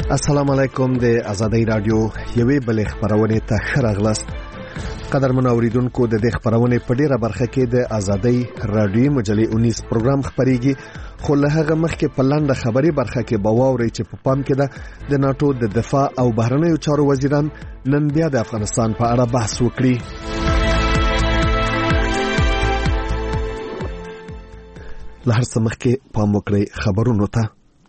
السلام علیکم د آزادۍ رادیو یوې بلې خبرونه ته ښه راغلاست. قدرمن اوریدونکو د دې خبرونه په ډیره برخه کې د آزادۍ رادیو مجلې 19 پروګرام خبريږي، خو له هغه مخکې په لاندې خبري برخه کې باوري چې په پام کې ده د ناتو د دفاع او بهرنیو چارو وزیران نن بیا د افغانستان په اړه بحث وکړي. له هر څه مخکې پام وکړئ خبرونو ته.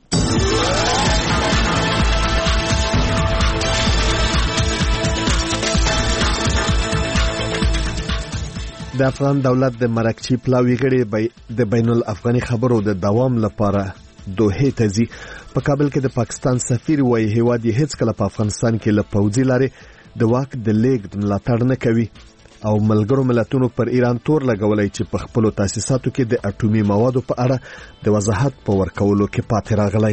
د افغان دولت د مرکچی پلاوی غړي د بین الافغاني خبرو د دوام لپاره دوحه ته ځي. په کابل کې د پاکستان سفیر وایي هیواد یې هیڅ کله په افغانستان کې له پوځي لارې د واک د لیږد ملاتړ نه کوي او ملګرو ملتونو پر ایران تور لګولای چې په خپل تاسیساتو کې د اټومي موادو په اړه د وضاحت په ورکولو کې پاتې راغلی.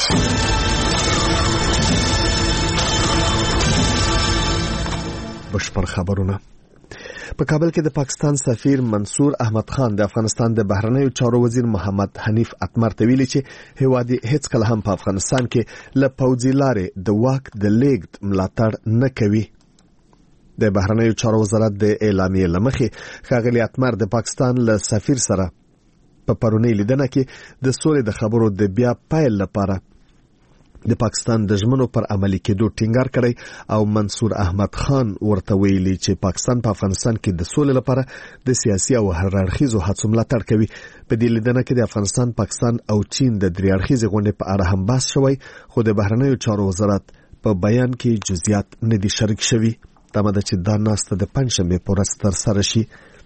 بشپړ خبرونه. په کابل کې د پاکستان سفیر منصور احمد خان د افغانستان د بهرنیو چارو وزیر محمد حنیف اتمر ته ویلي چې هیواد هیڅ کله هم په افغانستان کې له پوځي لارې د واک د لیږد ملاتړ نه کوي. د بهرنیو چارو وزارت د اعلامیې لمخې ښاغلي اتمر د پاکستان له سفیر سره په پرونی لیدنه کې د سولې د خبرو د بیا پایل لپاره د پاکستان د ژمنو پر عملي کېدو ټینګار کړی او منصور احمد خان ورته ویلي چې پاکستان په افغانستان کې د سولې لپاره د سیاسي او هر اړخیزو هڅو ملاتړ کوي. په دې لیدنه کې د افغانستان، پاکستان او چین د درې اړخیزې غونډې په اړه هم بحث شوی، خو د بهرنیو چارو وزارت په بیان کې جزئیات نه دي شریک شوي. تمه ده چې دا ناسته د پنځشنبې په ورځ ترسره شي.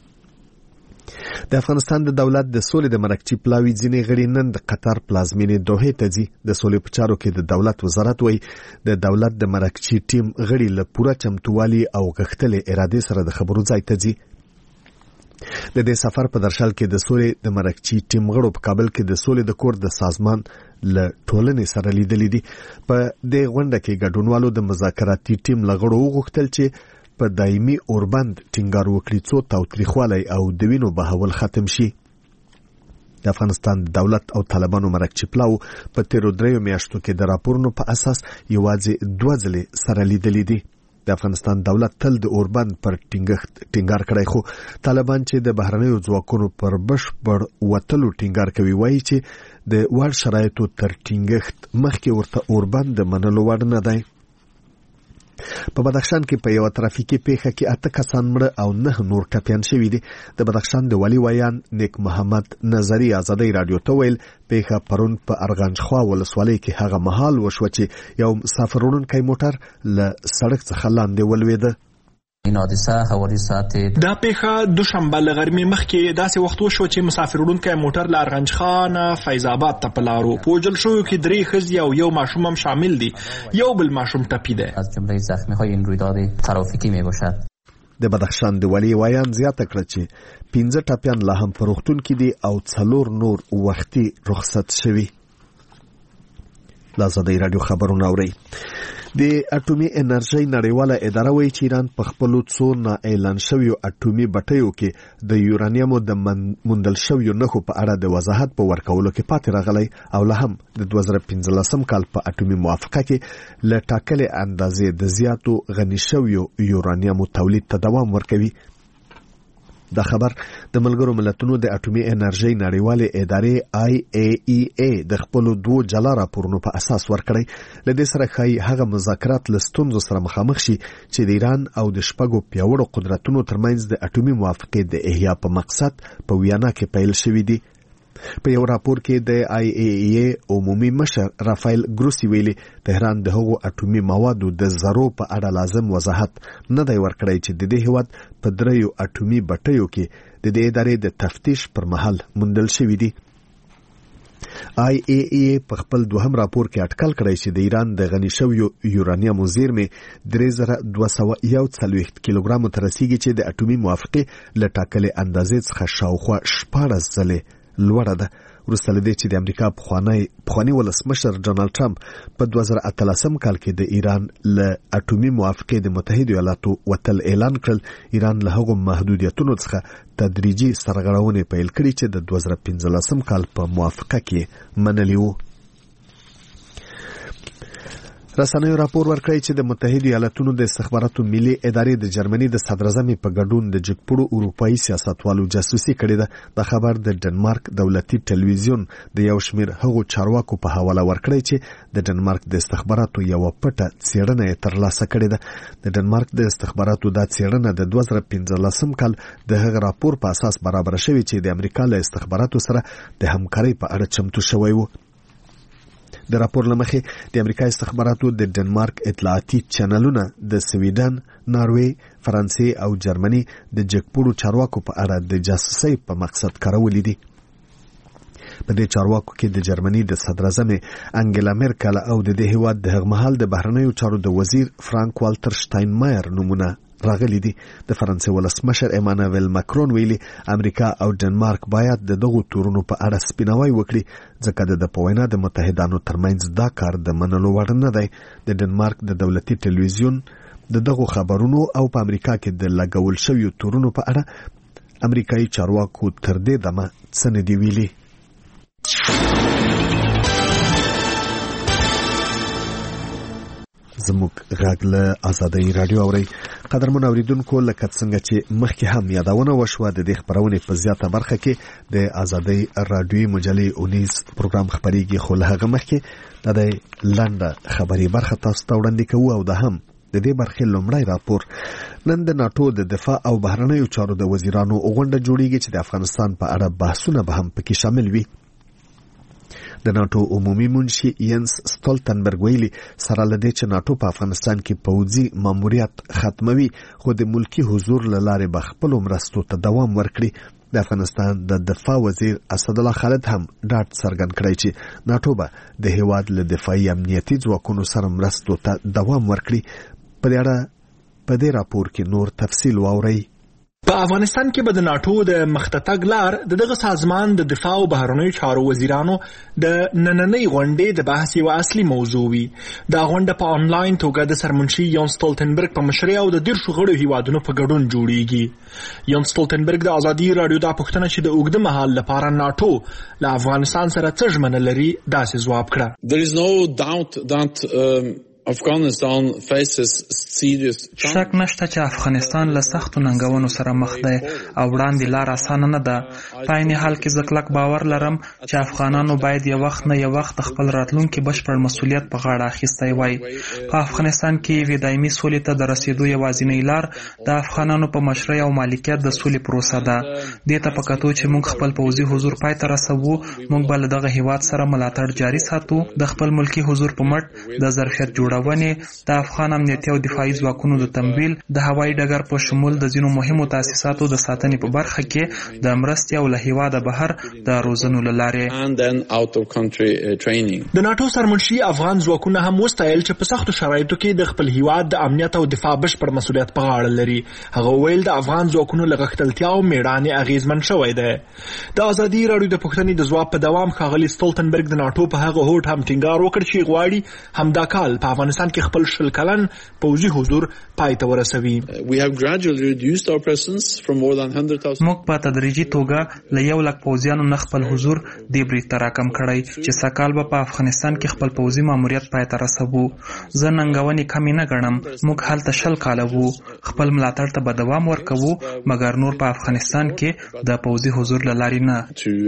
د افغانستان د دولت د سولې د مرکچی پلاوی ځینې غړي نن د قطر پلازمینې دوحه ته ځي. د سولې په چارو کې د دولت وزارت وایي د دولت د مرکچی ټیم غړي له پوره چمتووالي او غښتلې ارادې سره د خبرو ځای ته ځي. د دې سفر په درشل کې د سولې د مرکچی ټیم غړو په کابل کې د سولې د کور د سازمان له ټولنې سره لیدلې دي. په دې غونډه کې ګډونوالو د مذاکراتي ټیم لغړو وغوښتل چې په دایمي اوربند ټینګار وکړي څو تاوتریخوالی او د وینو بهول ختم شي. د افغانستان دولت او طالبانو مرکچی پلاو په تیرو 3 میاشتو کې د راپورونو په اساس یوازې 2 ځلې سره لیدلې دي. د افغانستان دولت تل د اوربند پر ټینګار کړی، خو طالبان چې د بهرنیو ځواکونو پر بشپړ وتلو ټینګار کوي وایي چې د وړ شرایطو تر ټینګښت مخکې ورته اوربند د منلو وړ نه دی. په بدخشان کې په یو ترافیکي پیښه کې 8 کسان مړه او 9 نور ټپیان شوي دي. د بدخشان د والي ویان نیک محمد نظری آزادۍ رادیو ته ویل پیښه پرون په ارغنجخوا ولسوالۍ کې هغه مهال وشو چې یو مسافر وړونکی موټر له سړک څخه لاندې ولوېده. این حادثه حوالی ساعت دا پیښه دوشنبه له غرمې مخکې داسې وخت وشو چې مسافر وړونکی موټر له ارغنجخان فیض آباد ته په لارو. په وژل شویو کې 3 ښځې او یو ماشوم هم شامل دي. یو بل ماشوم ټپي دی. از جمله زخمی‌های این رویداد ترافیکی میباشد. د بدخشان د والي ویان زیاته کړه چې 15 ټپیان لا هم په روغتون کې دي او 4 نور وختي رخصت شوي. آزادۍ رادیو خبرونه اوري. د اټومي انرژي نړیواله اداره وایي چې ایران په خپل څو نه اعلان شویو اټومي بټیو کې د یورانیمو د موندل شویو نښو په اړه د وضاحت په ورکولو کې پاتې راغلی او له هم د 2015 کال په اټومي موافقه کې له ټاکلې اندازې د زیاتو غني شویو یورانیمو تولید ته دوام ورکوي. دا خبر د ملګرو ملتونو د اټومي انرژي نړیوالې ادارې IAEA د خپل 2 جلا راپورونو په اساس ورکړی. لدې سره ښایي هغه مذاکرات له ستونزو سره مخامخ شي چې د ایران او د شپږو پیاوړو قدرتونو ترمنځ د اټومي موافقې د احیا په مقصد په ویانا کې پیل شوی دی. په یو راپور کې د IAEA عمومي مشر رافایل ګروسی ویلي تهران د هغو اټومي موادو د ذرو په اړه لازم وضاحت نه دی ورکړی چې د دې هیواد په 3 اټومي بټیو کې د دې ادارې د تفتیش پر مهال موندل شوی دی. IAEA په خپل دوهم راپور کې اټکل کړی چې د ایران د غني شویو یورانیمو زیرمې 3241 کیلوګرامو ته رسیږي چې د اټومي موافقې له ټاکلې اندازې څخه شاوخوا 14 ځلې لوړه ده. وروسته له دې چې د امریکا پخوانی ولسمشر ډونالد ټرمپ په 2013 کال کې د ایران له اټومي موافقې د متحده ایالاتو وتل اعلان کړل، ایران له هغو محدودیتونو څخه تدریجي سرغړونې پیل کړې چې د 2015 کال په موافقه کې منلې وو. رسنیو راپور ورکړی چې د متحده ایالاتونو د استخباراتو ملي ادارې د جرمني د صدراعظم په ګډون د جګپړو اروپایي سیاستوالو جاسوسي کړې ده. د خبر د ډنمارک دولتي ټلویزیون د یو شمېر هغو چارواکو په حواله ورکړی چې د ډنمارک د استخباراتو یو پټه څېړنه ترلاسه کړې ده. د ډنمارک د استخباراتو د څېړنه د 2015 کال د هغه راپور په اساس برابر شوی چې د امریکا له استخباراتو سره د همکارۍ په اړه چمتو شوی و. د راپور لمخې د امریکا استخباراتو د ډنمارک اطلاعاتي چینلونه د سویډن، ناروې، فرانسې او جرمني د جګپړو چارواکو په اړه د جاسوسۍ په مقصد کارولې دي. په دې چارواکو کې د جرمني د صدراعظم انګلا میرکل او د دې هیواد د هغه مهال د بهرنیو چارو د وزیر فرانک والټر شټاینمایر نمونه راغلي دي. د فرانسې ولسمشر ایمانوئل ماکرون ویلي امریکا او ډنمارک باید د دغو تورونو په اړه سپیناوی وکړي ځکه د په وینا د متحدانو ترمنځ دا کار د منلو وړ نه دی. د ډنمارک د دولتي ټلویزیون د دغو خبرونو او په امریکا کې د لګول شویو تورونو په اړه امریکایي چارواکو تر دې دمه څه نه دي ویلي. زموږ غږ له آزادۍ رادیو اورئ. قدرمن اوریدونکو، لکه څنګه چې مخکې هم یادونه وشوه، د دې خبرونې په زیاته برخه کې د آزادۍ رادیوي مجلې اونیز پروګرام خبرېږي، خو له هغه مخکې د لنډه خبري برخه تاسو ته وړاندې کوو او د هم د دې برخې لومړی راپور. نن د ناتو د دفاع او بهرنیو چارو د وزیرانو غونډه جوړیږي چې د افغانستان په اړه بحثونه به هم پکې شامل وي. د ناتو عمومي منشي ینس ستولتنبرګ ویلي سره لدې چې ناتو په افغانستان کې پوځي ماموریت ختموي، خو د ملکی حضور له لارې به خپلو مرستو ته دوام ورکړي. د افغانستان د دفاع وزیر اسدالله خالد هم ډاډ څرګند کړی چې ناتو به د هیواد له دفاعي امنیتي ځواکونو سره مرستو ته دوام ورکړي. په دې راپور کې نور تفصیل واورئ. په افغانستان کې به د ناتو د مختتګ لار د دغه سازمان د دفاع او بهرنیو چارو وزیرانو د نننۍ غونډې د بحث یوه اصلي موضوع وي. دا غونډه په آنلاین توګه د سرمنشي یون ستولتنبرګ په مشرۍ او د 13 غړو هیوادونو په ګډون جوړیږي. یون ستولتنبرګ د ازادي رادیو دا پوښتنه چې د اوږده مهال لپاره ناتو له افغانستان سره څه ژمنه لري داسې ځواب کړه. There is no doubt that Afghanistan faces serious challenges. شک نشته چې افغانستان له سختو ننګونو سره مخ دی او وړاندې لار اسانه نه ده. په عین حال کې زه کلک باور لرم چې افغانانو باید یو وخت نه یو وخت خپل راتلونکي بشپړ مسؤلیت په غاړه اخیستی وای. په افغانستان کې یوې دایمي سولې ته د رسیدو یوازینۍ لار د افغانانو په مشرۍ او مالکیت د سولې پروسه ده. دې ته په کتو چې موږ خپل پوځي حضور پای ته رسوو، موږ به له دغه هیواد سره ملاتړ جاري ساتو. د خپل ملکی حضور په مټ د ظرفیت جوړونې، د افغان امنیتي او دفاعي ځواکونو د تمویل، د هوایي ډګر په شمول د ځینو مهمو تاسیساتو د ساتنې په برخه کې د مرستې او له هیواده بهر د روزنو له لارې. د ناتو سرمنشي افغان ځواکونه هم وستایل چې په سختو شرایطو کې د خپل هیواد د امنیت او دفاع بشپړ مسؤلیت په غاړه لري. هغه ویل د افغان ځواکونو له غښتلتیا او میړانې اغیزمن شوی دی. د ازادي رادیو د پوښتنې د ځواب په دوام ښاغلي ستولتنبرګ د ناتو په هغه هوډ هم ټینګار وکړ چې غواړي همدا کال په افغانستان کې خپل 10 کلن پوځي حضور پای ته ورسوي. موږ په تدریجي توګه له 1 لک پوځیانو نه خپل حضور دې برید ته راکم کړی چې سکهال به په افغانستان کې خپل پوځي ماموریت پای ته رسوو. زه ننګونې کمې نه ګڼم. موږ هلته 10 کاله وو. خپل ملاتړ ته به دوام ورکوو، مګر نور په افغانستان کې د پوځي حضور له لارې نه.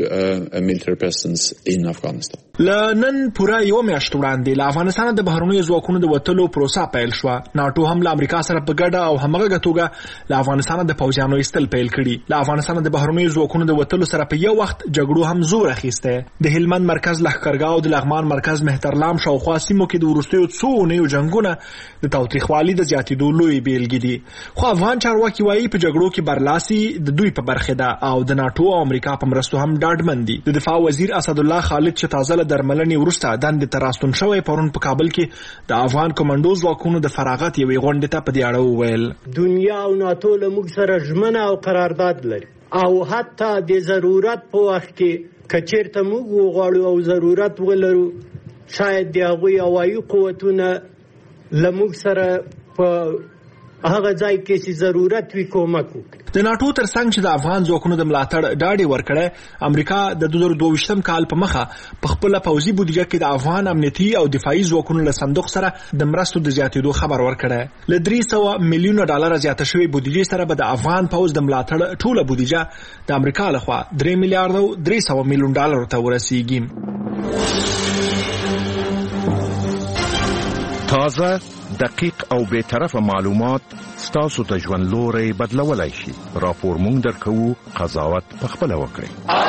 له نن پوره یو میاشت وړاندې له افغانستان د بهرنیو ځواکونو د وتلو پروسه پیل شوه. ناتو هم له امریکا سره په ګډه او همغږه توګه له افغانستان د پوځیانو ایستل پیل کړي. له افغانستان د بهرنیو ځواکونو د وتلو سره په یو وخت جګړو هم زور اخیستی. د هلمند مرکز لښکرګاه او د لغمان مرکز مهترلام شاوخوا سیمو کې د وروستیو څو اونیو جنګونه د تاوتریخوالي د زیاتېدو لوی بیلګې دي. خو افغان چارواکي وایي په جګړو کې برلاسي د دوی په برخه ده او د ناتو او امریکا په مرستو هم ډاډمن دي. د دفاع وزیر اسدالله خالد چې تازه له درملنې وروسته دندې ته راستون شوی، پرون په کابل کې د افغان کمانډو ځواکونو د فراغت یوې غونډې ته په دې اړه وویل دنیا او ناتو له موږ سره ژمنه او قرارداد لري او حتی د ضرورت په وخت کې که چېرته موږ وغواړو او ضرورت ولرو شاید د هغوی هوایي قوتونه له موږ سره په هغه ځای کې چې ضرورت وي کومک وکړي. د ناتو ترڅنګ چې د افغان ځواکونو د ملاتړ ډاډ ورکړی، امریکا د 2022 کال په مخه په خپل پوځي بودیجه کې د افغان امنیتي او دفاعي ځواکونو له صندوق سره د مرستو د زیاتېدو خبر ورکړی. له 300 میلیون ډالر زیاته شوې بودیجې سره به د افغان پوځ د ملاتړ ټوله بودیجه د امریکا لخوا 3 میلیارډ 300 میلیون ډالر ته ورسیږي. تازه، دقیق او بی‌طرفه معلومات ستاسو د ژوند لوري بدلولای شي. راپور مونږ درکوو، قضاوت پخپله وکړئ.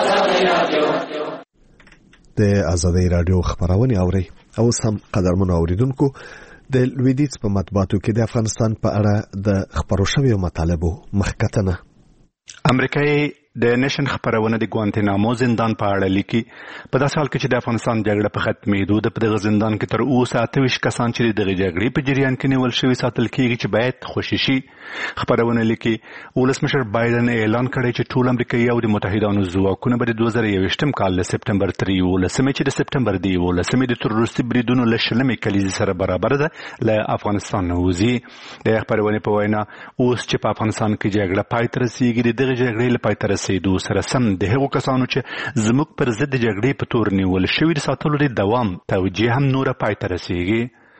د آزادۍ رادیو خبرونه اوري او سم قدرمن اوریدونکو د لویدیځ په مطبوعاتو کې د افغانستان په اړه د خبرو شویو مطالبو مخکتنه. امریکایي د نشن خبرونه د ګوانتنامو زندان په اړه لیکي. په داسې حال کې چې د افغانستان جګړه په ختمېدو د دغه زندان کې تر اوسه 28 کسان چې د جګړې په جریان کې نیول شوي ساتل کېږي چې باید خوشي شي. خبرونه لیکي ولسمشر بایدن اعلان کړی چې ټول امریکایي او د متحدانو ځواکونه به د 2021 کال له سپټمبر 13 چې د سپټمبر 11 د تروریستي بریدونو له 20 کلیزې سره برابر ده له افغانستان نه وځي. د خبرونه په وینا اوس چې په افغانستان کې جګړه پای ته رسیږي، دغه جګړې له پای ته رسیدو سره سم د هغو کسانو چې زموږ پر ضد د جګړې په تور نیول شوي د ساتلو د دوام توجیه هم نوره پای ته رسیږي.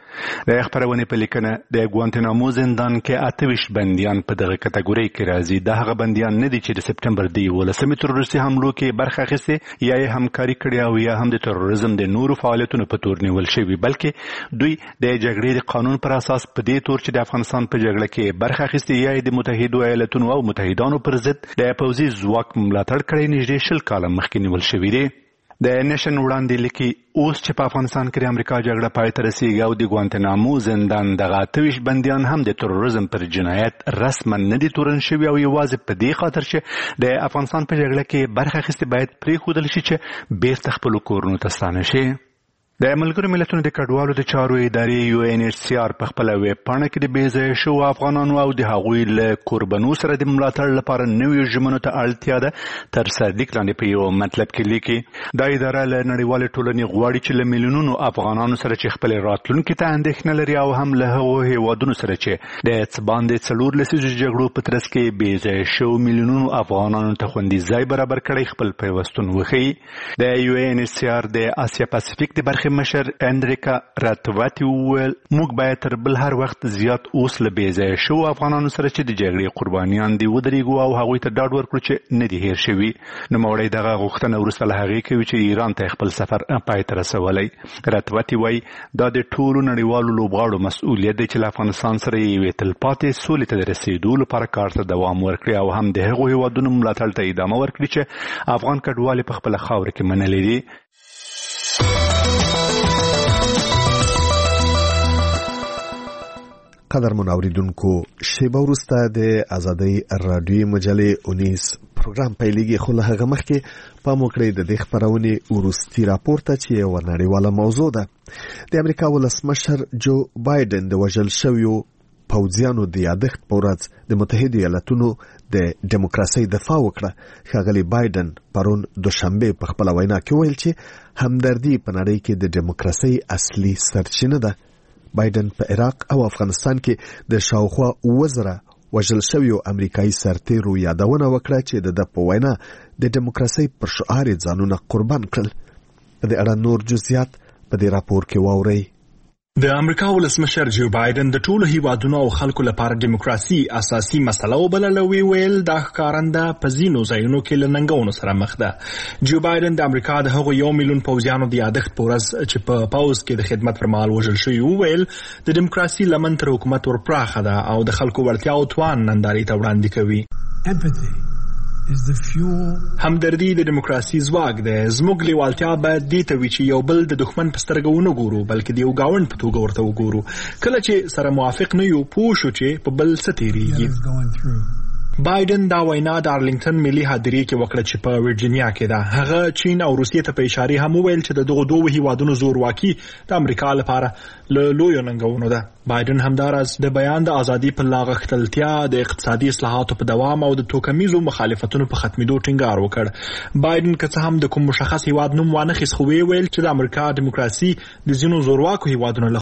د خبرونه په لیکنه د ګوانتنامو زندان کې 28 بنديان په دغه کټګوري کې راځي. د هغه بنديان نه دي چې د سپټمبر 11 تروریستي حملو کې برخه اخیسته یا همکاري کړې او یا هم د تروریزم د نورو فعالیتونو په تور نیول شوي، بلکې دوی د جګړې د قانون پر اساس په دې تور چې د افغانستان په جګړه کې برخه اخیسته یا د متحده ایالاتونو او متحدانو پر ضد د پوځي ځواک ملاتړ کړی نږدې 20 کاله مخکې نیول شوي دي. د نشن وړاندې لیکي اوس چې په افغانستان کې د امریکا جګړه پای ته رسیږي او د ګوانتنامو زندان دغه 28 بنديان هم د تروریزم پر جنایت رسما نه دي تورن شوي او یوازې په دې خاطر چې د افغانستان په جګړه کې برخه اخیستې باید پرېښودل شي چې بیرته خپل کورونو ته ستانه شي. د ملګرو ملتونو د کډوالو د چارو ادارې UNHCR په خپل ویب پاڼه کې د بېځایه شوو افغانانو او د هغوی له قربانو سره د ملاتړ لپاره نویو ژمنو ته اړتیا ده تر تصدیق لاندې په یو مطلب کې لیکي. دا اداره له نړیوالې ټولنې غواړي چې له میلیونونو افغانانو سره چې خپل راتلونکي ته اندېښنه لري او هم له هغو هیوادونو سره چې د باندې 4 لسیزو جګړو په ترڅ کې بېځایه شوو میلیونونو افغانانو ته خوندي ځای برابر کړی خپل پیوستون وښیي. د UNHCR د آسیا پاسفیک د برخې مشر اندریکا راتواتی وویل موږ باید تر بل هر وخت زیات اوس له بېځایه شوو افغانانو سره چې د جګړې قربانیان دي ودرېږو او هغوی ته ډاډ ورکړو چې نه دي هیر شوي. نوموړی دغه غوښتنه وروسته له هغې کوي چې ایران ته خپل سفر پای ته رسولی. راتواتی وایي دا د ټولو نړیوالو لوبغاړو مسؤلیت دی چې له افغانستان سره یوې تلپاتې سولې ته د رسېدو لپاره کار ته دوام ورکړي او هم د هغو هیوادونو ملاتړ ته ادامه ورکړي چې افغان کډوال په خپله خاوره کې منلي دي. قدرمن اوریدونکو، شیبه وروسته د آزادۍ رادیوي مجلې 19 پروګرام پیلېږي، خو له هغه مخکې پام وکړئ د دې خبرونې وروستي راپور ته چې یوه نړیواله موضوع ده. د امریکا ولسمشر جو بایدن د وژل شویو پوځیانو د یادښت په ورځ د متحده ایالاتونو د دیموکراسۍ دفاع وکړه. ښاغلی بایدن پرون دوشنبه په خپله وینا کې ویل چې همدردي په نړۍ کې د دیموکراسۍ اصلي سرچینه ده. بایدن په عراق او افغانستان کې د شاوخوا 1000 وژل شویو امریکایي سرتیرو یادونه وکړه چې د په وینا د دیموکراسۍ پر شعار ځانونه قربان کړل. په دې اړه نور جزئیات په دې راپور کې واورئ. د امریکا ولسمشر جو بایدن د ټولو هیوادونو او خلکو لپاره دیموکراسي اساسي مسله وبلله. ویل دا ښکارنده په ځینو ځایونو کې له ننګونو سره مخ ده. جو بایدن د امریکا د هغو 1 میلیون پوځیانو د یادښت په ورځ چې په پوځ کې د خدمت پر مهال وژل شوي وویل د دیموکراسي لمن تر حکومت ورپراخه ده او د خلکو وړتیا او توان نندارې ته وړاندې کوي. همدردي د دیموکراسي ځواک دی. زموږ لیوالتیا باید دې ته وي چې یو بل د دښمن په سترګه ونه ګورو، بلکې د یو ګاونډ په توګه ورته وګورو. کله چې سره موافق نه یو، پوه شو چې په بل څه تېرېږي. بایدن دا وینا د ارلینګټن ملي هدیرې کې وکړه چې په ورجینیا کې ده. هغه چین او روسیې ته په اشاره هم وویل چې دغه دوه هیوادونو زورواکي د امریکا لپاره له لویو ننګونو ده. بایدن همداراز د بیان د ازادي په لاغښتلتیا، د اقتصادي اصلاحاتو په دوام او د توکمیزو مخالفتونو په ختمېدو ټینګار وکړ. بایدن که څه هم د کوم مشخص هیواد نوم وانخیست، خو ویل چې د امریکا دیموکراسي د ځینو زورواکو هیوادونو